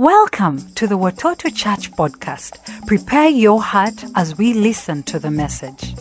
Welcome to the Watoto Church podcast. Prepare your heart as we listen to the message.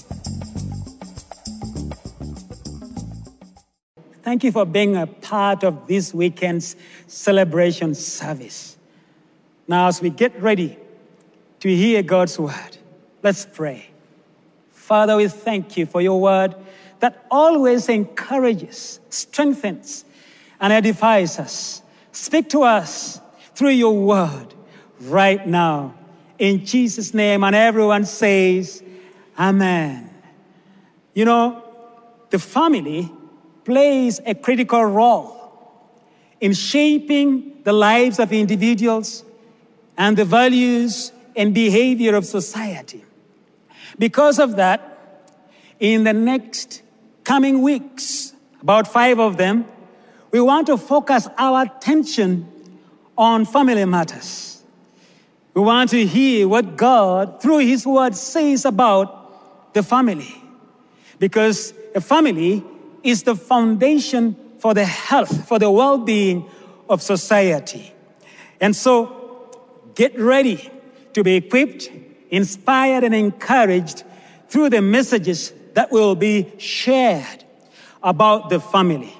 Thank you for being a part of this weekend's celebration service. Now, as we get ready to hear God's word, let's pray. Father, we thank you for your word that always encourages, strengthens, and edifies us. Speak to us through your word right now. In Jesus' name, and everyone says, Amen. You know, the family plays a critical role in shaping the lives of individuals and the values and behavior of society. Because of that, in the next coming weeks, about 5 of them, we want to focus our attention on family matters. We want to hear what God, through His word, says about the family. Because a family is the foundation for the health, for the well-being of society. And so, get ready to be equipped, inspired, and encouraged through the messages that will be shared about the family.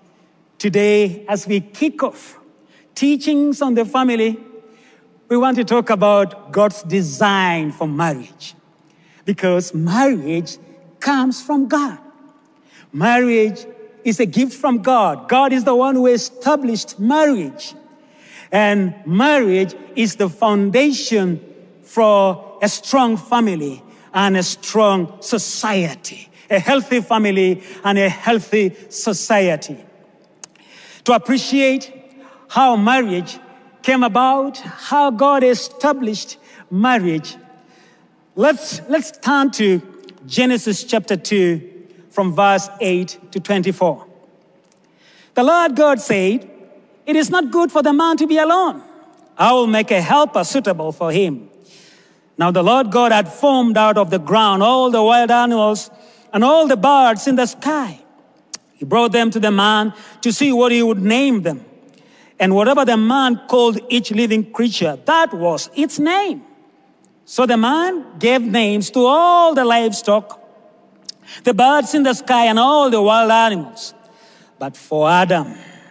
Today, as we kick off teachings on the family, we want to talk about God's design for marriage. Because marriage comes from God. Marriage is a gift from God. God is the one who established marriage. And marriage is the foundation for a strong family and a strong society. A healthy family and a healthy society. To appreciate how marriage came about, how God established marriage, let's turn to Genesis chapter 2 from verse 8 to 24. The Lord God said, "It is not good for the man to be alone. I will make a helper suitable for him." Now the Lord God had formed out of the ground all the wild animals and all the birds in the sky. He brought them to the man to see what he would name them. And whatever the man called each living creature, that was its name. So the man gave names to all the livestock, the birds in the sky, and all the wild animals. But for Adam,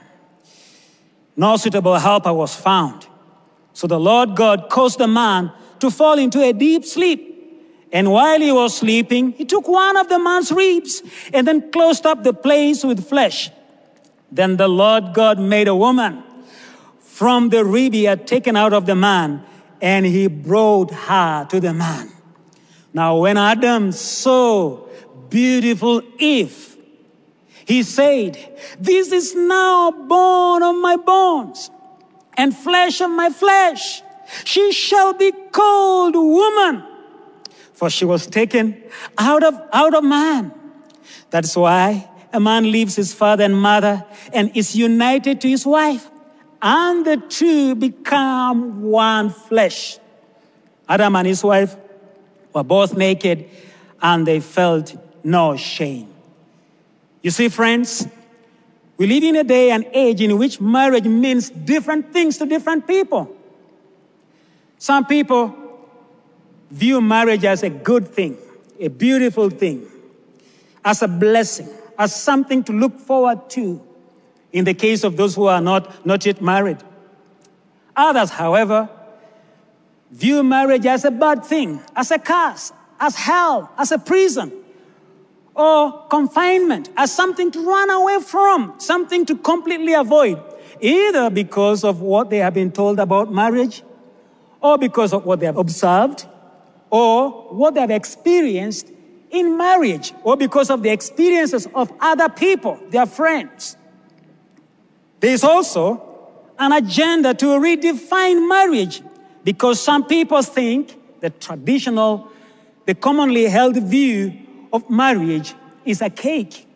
no suitable helper was found. So the Lord God caused the man to fall into a deep sleep. And while he was sleeping, he took one of the man's ribs and then closed up the place with flesh. Then the Lord God made a woman from the rib he had taken out of the man, and he brought her to the man. Now when Adam saw beautiful Eve, he said, "This is now bone of my bones and flesh of my flesh. She shall be called woman, for she was taken out of man." That's why a man leaves his father and mother and is united to his wife, and the two become one flesh. Adam and his wife were both naked, and they felt no shame. You see, friends, we live in a day and age in which marriage means different things to different people. Some people view marriage as a good thing, a beautiful thing, as a blessing, as something to look forward to in the case of those who are not yet married. Others, however, view marriage as a bad thing, as a curse, as hell, as a prison, or confinement, as something to run away from, something to completely avoid, either because of what they have been told about marriage, or because of what they have observed, or what they have experienced in marriage, or because of the experiences of other people, their friends. There is also an agenda to redefine marriage, because some people think the commonly held view of marriage is archaic,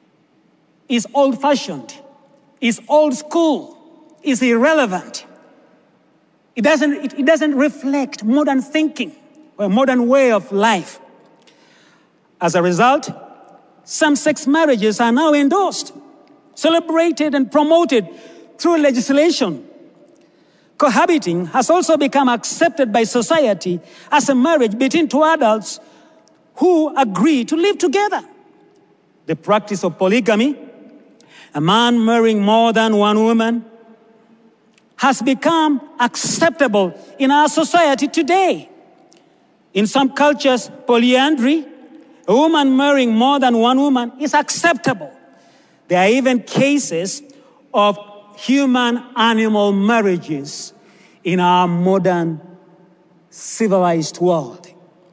is old-fashioned, is old school, is irrelevant. It doesn't reflect modern thinking or a modern way of life. As a result, same-sex marriages are now endorsed, celebrated, and promoted through legislation. Cohabiting has also become accepted by society as a marriage between two adults who agree to live together. The practice of polygamy, a man marrying more than one woman, has become acceptable in our society today. In some cultures, polyandry, a woman marrying more than one woman, is acceptable. There are even cases of human-animal marriages in our modern civilized world.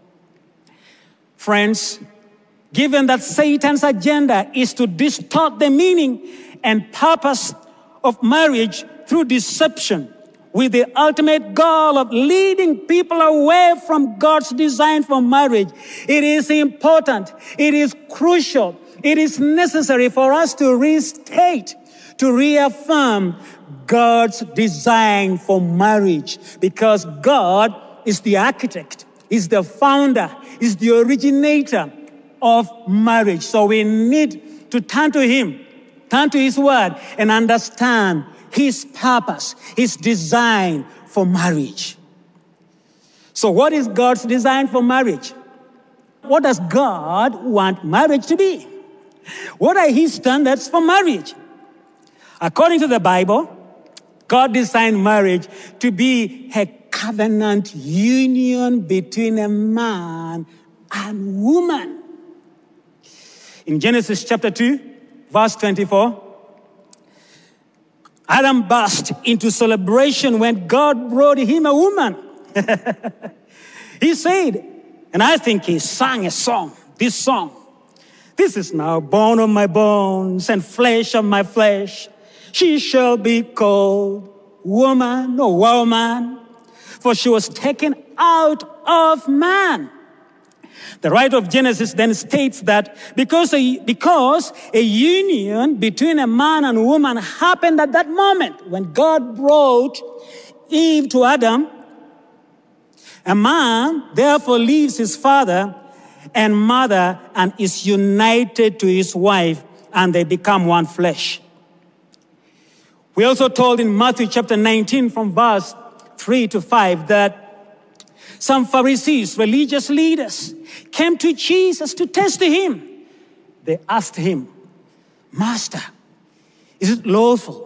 Friends, given that Satan's agenda is to distort the meaning and purpose of marriage through deception, with the ultimate goal of leading people away from God's design for marriage, it is important, it is crucial, it is necessary for us to restate, to reaffirm God's design for marriage, because God is the architect, is the founder, is the originator of marriage. So we need to turn to Him, turn to His Word, and understand His purpose, His design for marriage. So what is God's design for marriage? What does God want marriage to be? What are His standards for marriage? According to the Bible, God designed marriage to be a covenant union between a man and woman. In Genesis chapter 2, verse 24, Adam burst into celebration when God brought him a woman. He said, and I think he sang a song, this song, "This is now bone of my bones and flesh of my flesh. She shall be called woman or woman, for she was taken out of man." The writer of Genesis then states that because a union between a man and woman happened at that moment when God brought Eve to Adam, a man therefore leaves his father and mother and is united to his wife, and they become one flesh. We're also told in Matthew chapter 19 from verse 3 to 5 that some Pharisees, religious leaders, came to Jesus to test him. They asked him, "Master, is it lawful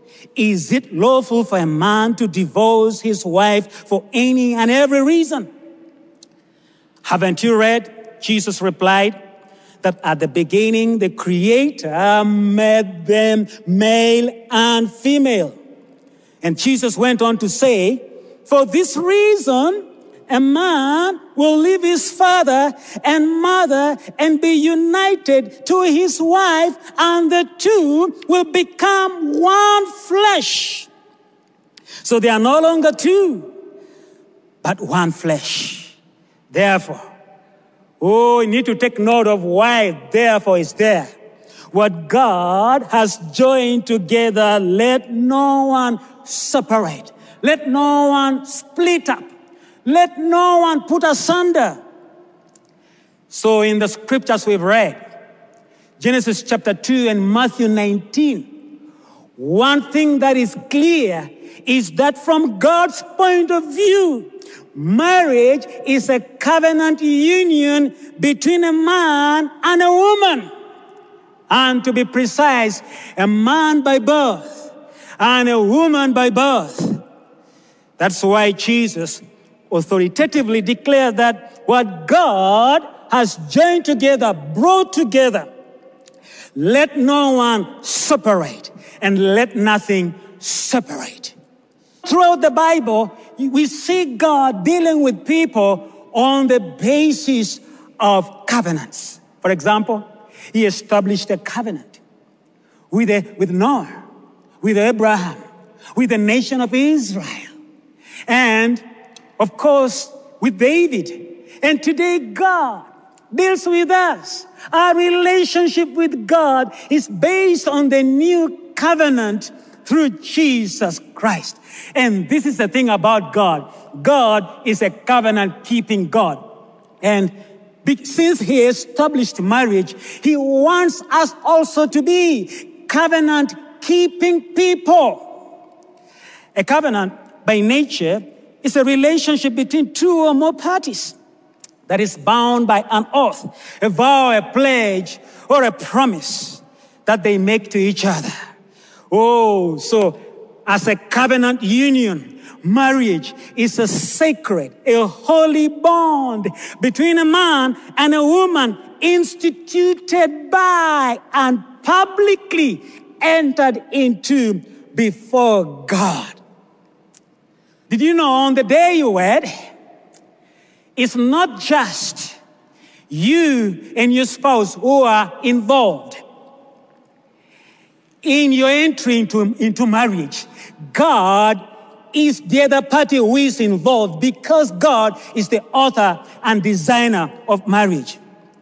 for a man to divorce his wife for any and every reason?" "Haven't you read," Jesus replied, "that at the beginning the Creator made them male and female?" And Jesus went on to say, "For this reason, a man will leave his father and mother and be united to his wife, and the two will become one flesh. So they are no longer two, but one flesh." Therefore, you need to take note of why therefore is there. What God has joined together, let no one separate. Let no one split up. Let no one put asunder. So in the scriptures we've read, Genesis chapter 2 and Matthew 19, one thing that is clear is that from God's point of view, marriage is a covenant union between a man and a woman. And to be precise, a man by birth and a woman by birth. That's why Jesus authoritatively declared that what God has joined together, brought together, let no one separate, and let nothing separate. Throughout the Bible, we see God dealing with people on the basis of covenants. For example, He established a covenant with Noah, with Abraham, with the nation of Israel, and of course, with David. And today, God deals with us. Our relationship with God is based on the new covenant through Jesus Christ. And this is the thing about God. God is a covenant-keeping God. And since He established marriage, He wants us also to be covenant-keeping people. A covenant by nature, is a relationship between two or more parties that is bound by an oath, a vow, a pledge, or a promise that they make to each other. Oh, so as a covenant union, marriage is a sacred, a holy bond between a man and a woman instituted by and publicly entered into before God. Did you know on the day you wed, it's not just you and your spouse who are involved in your entry into marriage. God is the other party who is involved because God is the author and designer of marriage.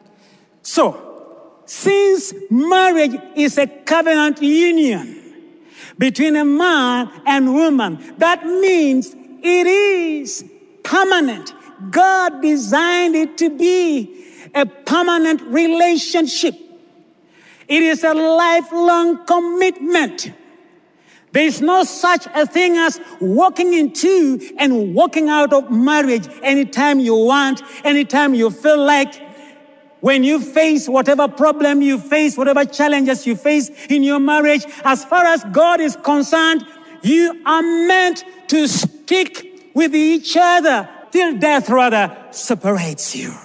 So, since marriage is a covenant union between a man and woman, that means it is permanent. God designed it to be a permanent relationship. It is a lifelong commitment. There is no such a thing as walking into and walking out of marriage anytime you want, anytime you feel like. When you face whatever problem you face, whatever challenges you face in your marriage, as far as God is concerned, you are meant to stick with each other till death rather separates you.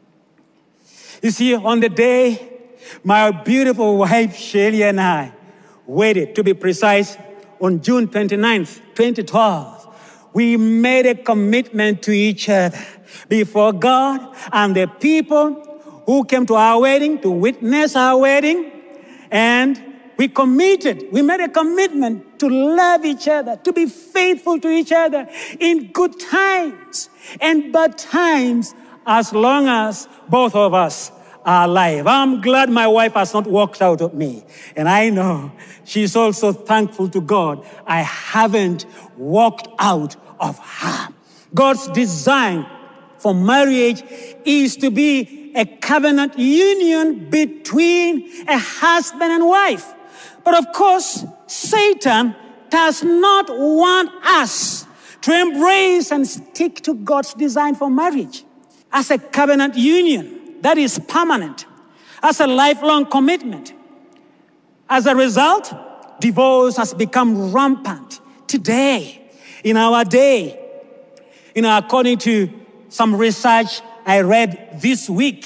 You see, on the day my beautiful wife Shelly and I wedded, to be precise, on June 29th, 2012, we made a commitment to each other before God and the people who came to our wedding to witness our wedding. And we made a commitment to love each other, to be faithful to each other in good times and bad times, as long as both of us are alive. I'm glad my wife has not walked out of me. And I know she's also thankful to God I haven't walked out of her. God's design for marriage is to be a covenant union between a husband and wife. But of course, Satan does not want us to embrace and stick to God's design for marriage as a covenant union that is permanent, as a lifelong commitment. As a result, divorce has become rampant today, in our day. According to some research I read this week,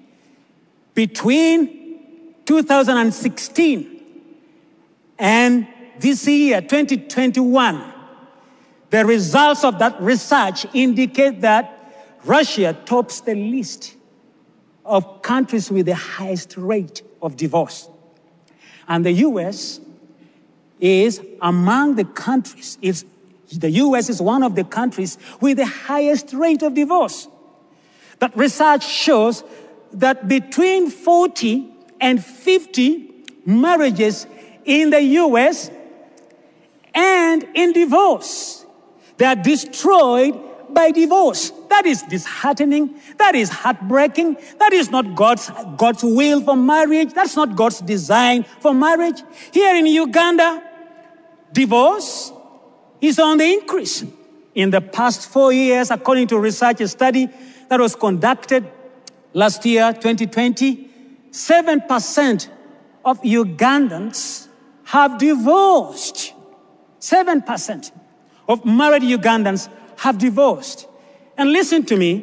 between 2016 and this year, 2021, the results of that research indicate that Russia tops the list of countries with the highest rate of divorce. And the U.S. is among the countries. The U.S. is one of the countries with the highest rate of divorce. But research shows that between 40 and 50 marriages in the U.S. and in divorce, they are destroyed by divorce. That is disheartening. That is heartbreaking. That is not God's will for marriage. That's not God's design for marriage. Here in Uganda, divorce is on the increase. In the past 4 years, according to research study that was conducted last year, 2020, 7% of Ugandans have divorced. 7% of married Ugandans have divorced. And listen to me,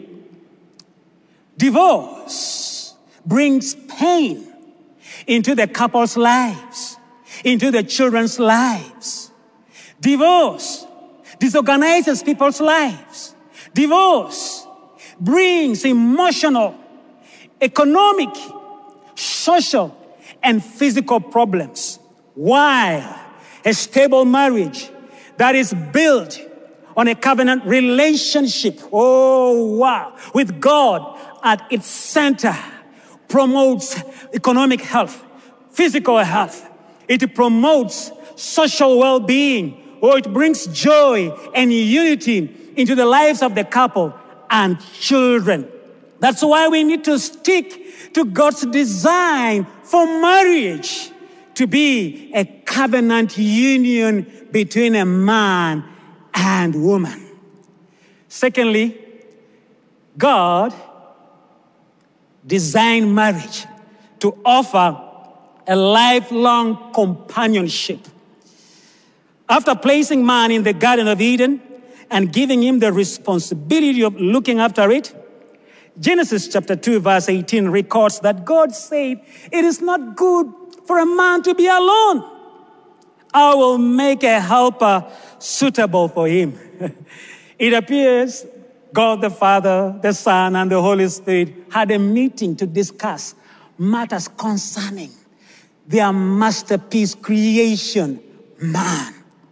divorce brings pain into the couple's lives, into the children's lives. Divorce disorganizes people's lives. Divorce brings emotional, economic, social, and physical problems. While a stable marriage that is built on a covenant relationship, with God at its center, promotes economic health, physical health. It promotes social well-being. It brings joy and unity into the lives of the couple and children. That's why we need to stick to God's design for marriage to be a covenant union between a man and woman. Secondly, God designed marriage to offer a lifelong companionship. After placing man in the Garden of Eden and giving him the responsibility of looking after it, Genesis chapter 2, verse 18 records that God said, "It is not good for a man to be alone. I will make a helper suitable for him." It appears God the Father, the Son, and the Holy Spirit had a meeting to discuss matters concerning their masterpiece creation, man.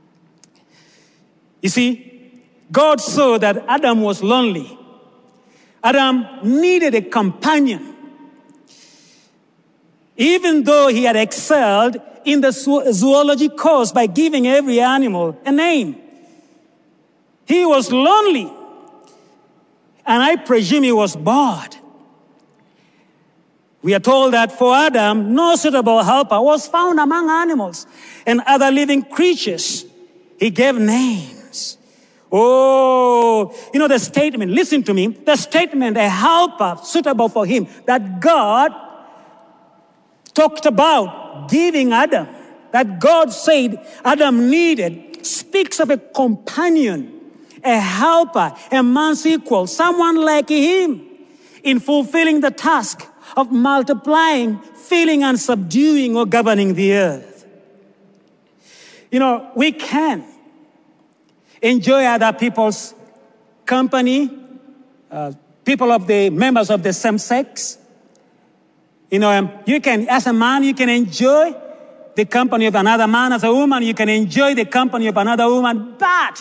You see, God saw that Adam was lonely. Adam needed a companion. Even though he had excelled in the zoology course by giving every animal a name, he was lonely. And I presume he was bored. We are told that for Adam, no suitable helper was found among animals and other living creatures. He gave names. Oh, the statement, listen to me, the statement, a helper suitable for him, that God talked about giving Adam, that God said Adam needed, speaks of a companion, a helper, a man's equal, someone like him in fulfilling the task of multiplying, filling and subduing or governing the earth. We can enjoy other people's company, people of the members of the same sex. You can, as a man, you can enjoy the company of another man. As a woman, you can enjoy the company of another woman. But,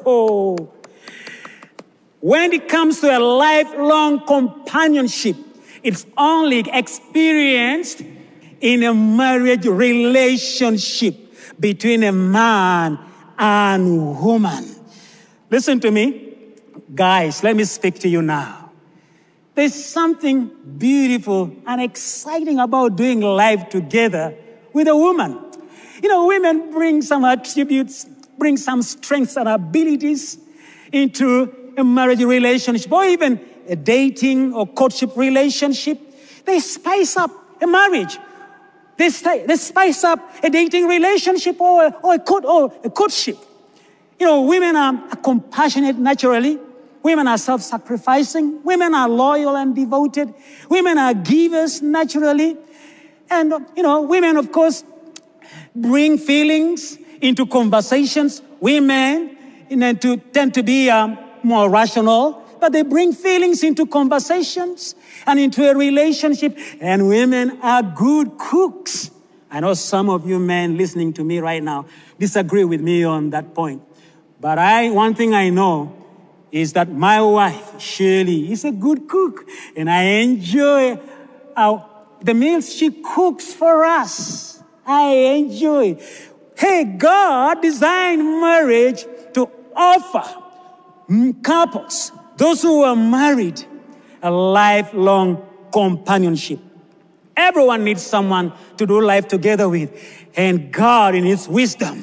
when it comes to a lifelong companionship, it's only experienced in a marriage relationship between a man and woman. Listen to me. Guys, let me speak to you now. There's something beautiful and exciting about doing life together with a woman. Women bring some attributes, bring some strengths and abilities into a marriage relationship, or even a dating or courtship relationship. They spice up a marriage. They spice up a dating relationship or a courtship. Women are compassionate naturally. Women are self-sacrificing. Women are loyal and devoted. Women are givers naturally. And, women, of course, bring feelings into conversations. Women tend to be more rational, but they bring feelings into conversations and into a relationship. And women are good cooks. I know some of you men listening to me right now disagree with me on that point. But one thing I know is that my wife, Shirley, is a good cook. And I enjoy the meals she cooks for us. I enjoy. Hey, God designed marriage to offer couples, those who are married, a lifelong companionship. Everyone needs someone to do life together with. And God, in His wisdom,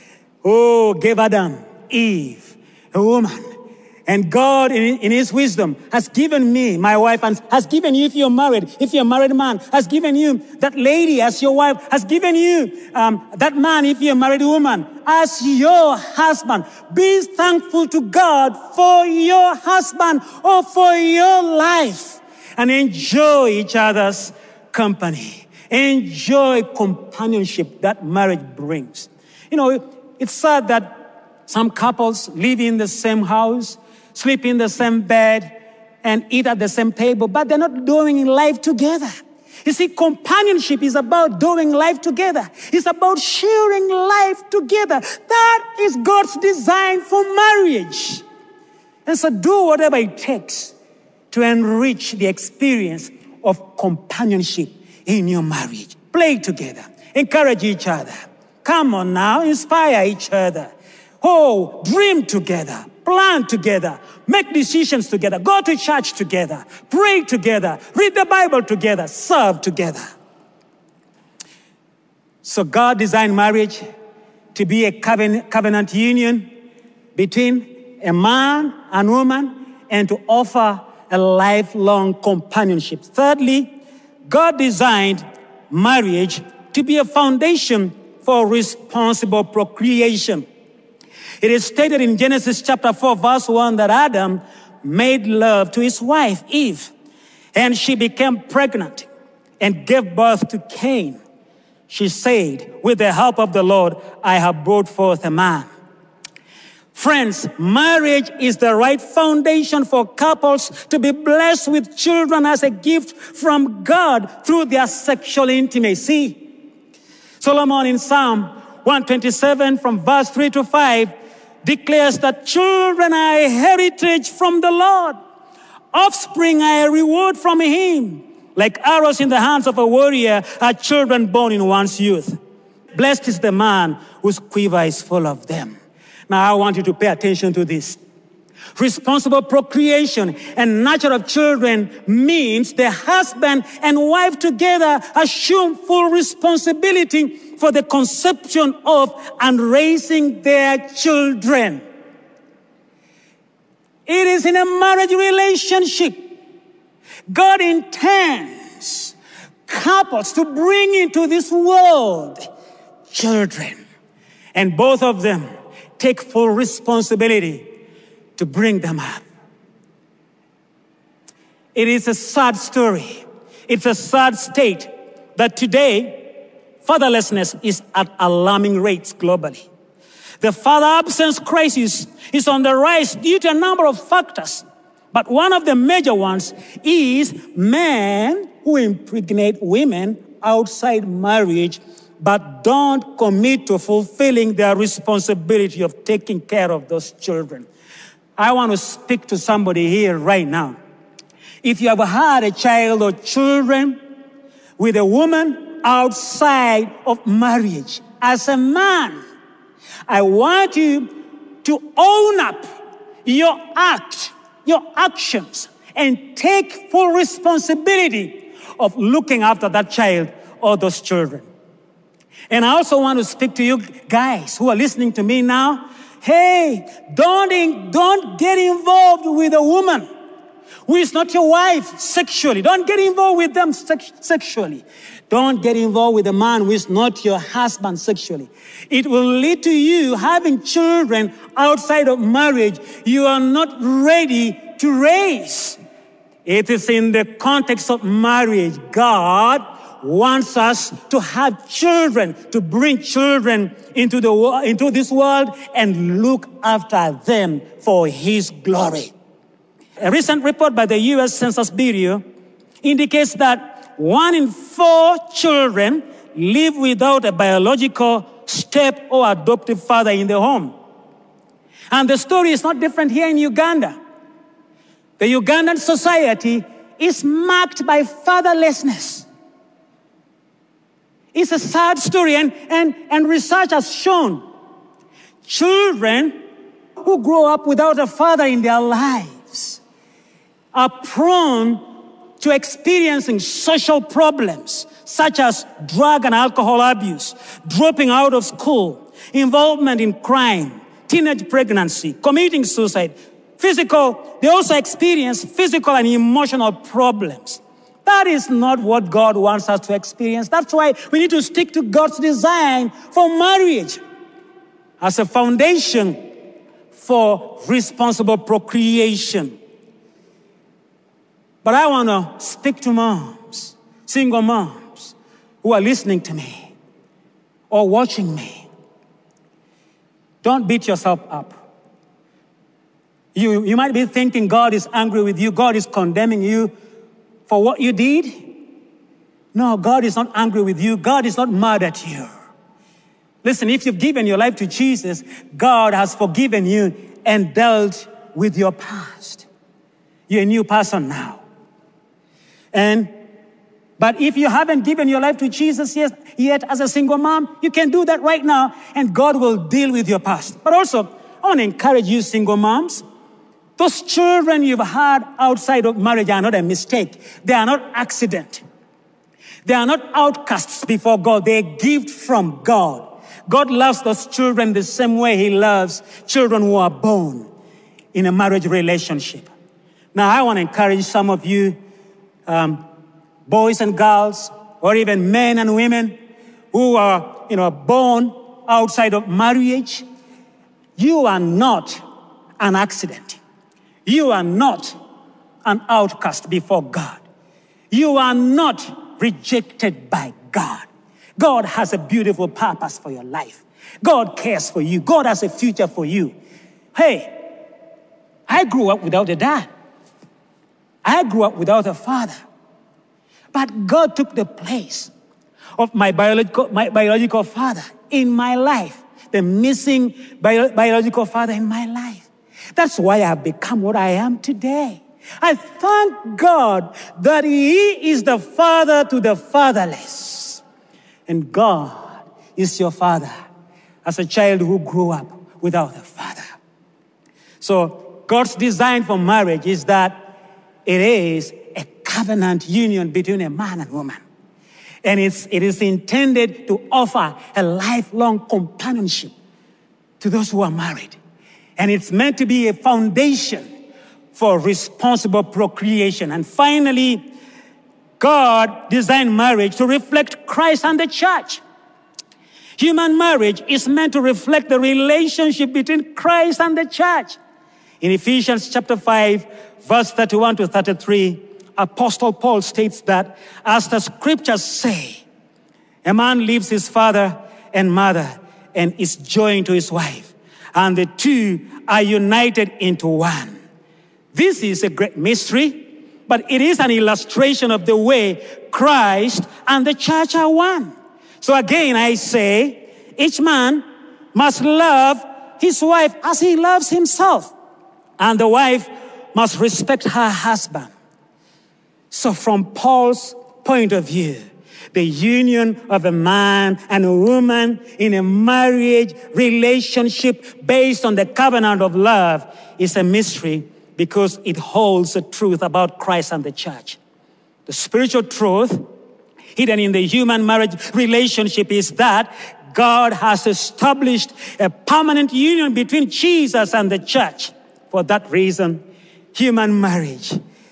gave Adam, Eve, a woman. And God, in His wisdom, has given me, my wife, and has given you, if you're a married man, has given you that lady as your wife, has given you that man, if you're a married woman, as your husband. Be thankful to God for your husband or for your life, and enjoy each other's company. Enjoy companionship that marriage brings. It's sad that some couples live in the same house, sleep in the same bed, and eat at the same table, but they're not doing life together. You see, companionship is about doing life together. It's about sharing life together. That is God's design for marriage. And so do whatever it takes to enrich the experience of companionship in your marriage. Play together. Encourage each other. Come on now, inspire each other. Dream together. Plan together. Make decisions together. Go to church together. Pray together. Read the Bible together. Serve together. So God designed marriage to be a covenant union between a man and woman and to offer a lifelong companionship. Thirdly, God designed marriage to be a foundation for responsible procreation. It is stated in Genesis chapter 4, verse 1 that Adam made love to his wife, Eve, and she became pregnant and gave birth to Cain. She said, with the help of the Lord, I have brought forth a man. Friends, marriage is the right foundation for couples to be blessed with children as a gift from God through their sexual intimacy. Solomon in Psalm 127 from verse 3 to 5 declares that children are a heritage from the Lord. Offspring are a reward from him. Like arrows in the hands of a warrior are children born in one's youth. Blessed is the man whose quiver is full of them. Now I want you to pay attention to this. Responsible procreation and nurture of children means the husband and wife together assume full responsibility for the conception of and raising their children. It is in a marriage relationship. God intends couples to bring into this world children, and both of them take full responsibility to bring them up. It is a sad story. It's a sad state that today fatherlessness is at alarming rates globally. The father absence crisis is on the rise due to a number of factors. But one of the major ones is men who impregnate women outside marriage but don't commit to fulfilling their responsibility of taking care of those children. I want to speak to somebody here right now. If you have had a child or children with a woman outside of marriage, as a man, I want you to own up your act, your actions, and take full responsibility of looking after that child or those children. And I also want to speak to you guys who are listening to me now. Hey, don't get involved with a woman who is not your wife sexually. Don't get involved with them sexually. Don't get involved with a man who is not your husband sexually. It will lead to you having children outside of marriage you are not ready to raise. It is in the context of marriage. God wants us to have children, to bring children into this world and look after them for His glory. A recent report by the U.S. Census Bureau indicates that 1 in 4 children live without a biological step or adoptive father in the home. And the story is not different here in Uganda. The Ugandan society is marked by fatherlessness. It's a sad story, and research has shown children who grow up without a father in their lives are prone to experiencing social problems such as drug and alcohol abuse, dropping out of school, involvement in crime, teenage pregnancy, committing suicide, they also experience physical and emotional problems. That is not what God wants us to experience. That's why we need to stick to God's design for marriage as a foundation for responsible procreation. But I want to speak to moms, single moms, who are listening to me or watching me. Don't beat yourself up. You might be thinking God is angry with you, God is condemning you for what you did. No, God is not angry with you. God is not mad at you. Listen, if you've given your life to Jesus, God has forgiven you and dealt with your past. You're a new person now. But if you haven't given your life to Jesus yet as a single mom, you can do that right now and God will deal with your past. But also, I want to encourage you single moms. Those children you've had outside of marriage are not a mistake. They are not accident. They are not outcasts before God. They're a gift from God. God loves those children the same way he loves children who are born in a marriage relationship. Now, I want to encourage some of you, boys and girls, or even men and women who are, born outside of marriage. You are not an accident. You are not an outcast before God. You are not rejected by God. God has a beautiful purpose for your life. God cares for you. God has a future for you. Hey, I grew up without a dad. I grew up without a father. But God took the place of my biological father in my life, the missing biological father in my life. That's why I've become what I am today. I thank God that He is the father to the fatherless. And God is your father as a child who grew up without a father. So God's design for marriage is that it is a covenant union between a man and woman. And it is intended to offer a lifelong companionship to those who are married. And it's meant to be a foundation for responsible procreation. And finally, God designed marriage to reflect Christ and the church. Human marriage is meant to reflect the relationship between Christ and the church. In Ephesians chapter 5, verse 31 to 33, Apostle Paul states that, as the scriptures say, a man leaves his father and mother and is joined to his wife, and the two are united into one. This is a great mystery, but it is an illustration of the way Christ and the church are one. So again, I say, each man must love his wife as he loves himself, and the wife must respect her husband. So from Paul's point of view, the union of a man and a woman in a marriage relationship based on the covenant of love is a mystery because it holds the truth about Christ and the church. The spiritual truth hidden in the human marriage relationship is that God has established a permanent union between Jesus and the church. For that reason, human marriage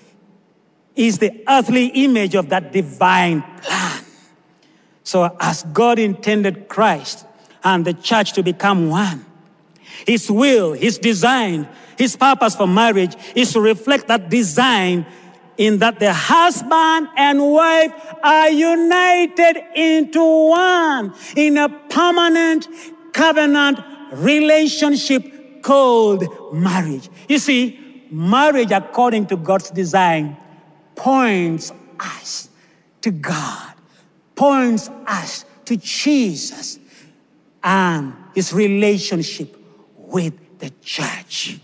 is the earthly image of that divine plan. So as God intended Christ and the church to become one, His will, His design, His purpose for marriage is to reflect that design in that the husband and wife are united into one in a permanent covenant relationship called marriage. You see, marriage according to God's design points us to God, points us to Jesus and His relationship with the church.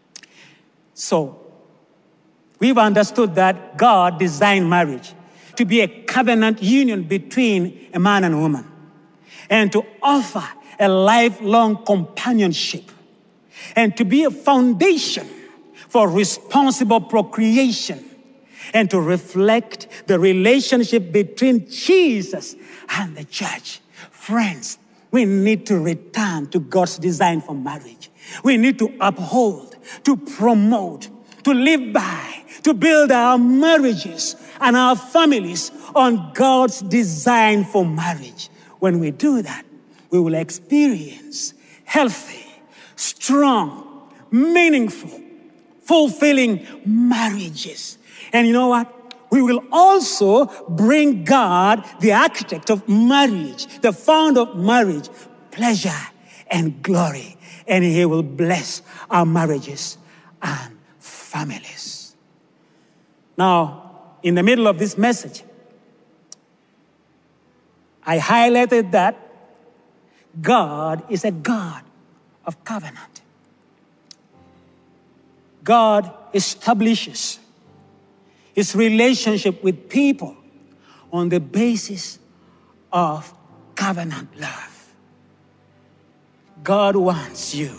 So, we've understood that God designed marriage to be a covenant union between a man and a woman and to offer a lifelong companionship and to be a foundation for responsible procreation and to reflect the relationship between Jesus and the church. Friends, we need to return to God's design for marriage. We need to uphold, to promote, to live by, to build our marriages and our families on God's design for marriage. When we do that, we will experience healthy, strong, meaningful, fulfilling marriages. And you know what? We will also bring God, the architect of marriage, the founder of marriage, pleasure and glory. And He will bless our marriages and families. Now, in the middle of this message, I highlighted that God is a God of covenant. God establishes His relationship with people on the basis of covenant love. God wants you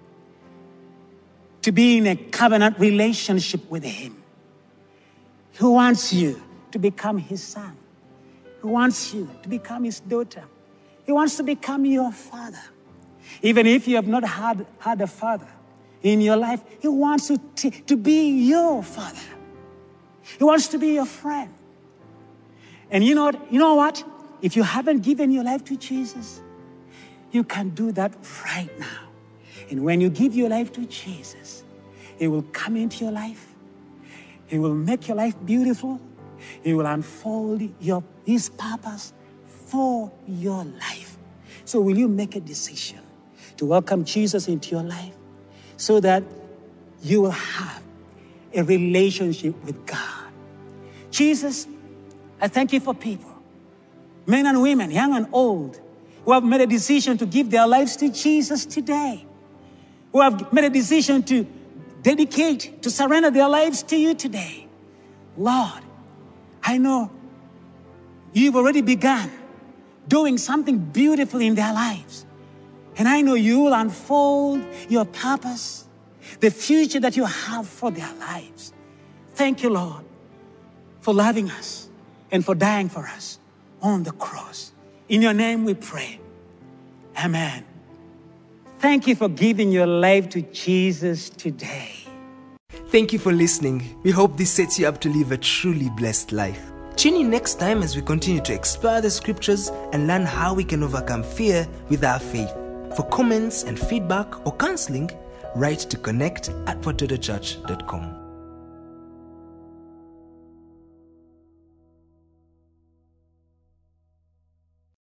to be in a covenant relationship with Him. He wants you to become His son. He wants you to become His daughter. He wants to become your father. Even if you have not had a father in your life, He wants to be your father. He wants to be your friend. And you know what? If you haven't given your life to Jesus, you can do that right now. And when you give your life to Jesus, He will come into your life. He will make your life beautiful. He will unfold His purpose for your life. So will you make a decision to welcome Jesus into your life so that you will have a relationship with God? Jesus, I thank You for people, men and women, young and old, who have made a decision to give their lives to Jesus today, who have made a decision to dedicate, to surrender their lives to You today. Lord, I know You've already begun doing something beautiful in their lives. And I know You will unfold Your purpose, the future that You have for their lives. Thank You, Lord, for loving us and for dying for us on the cross. In Your name we pray. Amen. Thank you for giving your life to Jesus today. Thank you for listening. We hope this sets you up to live a truly blessed life. Tune in next time as we continue to explore the scriptures and learn how we can overcome fear with our faith. For comments and feedback or counseling, write to connect@watotochurch.com.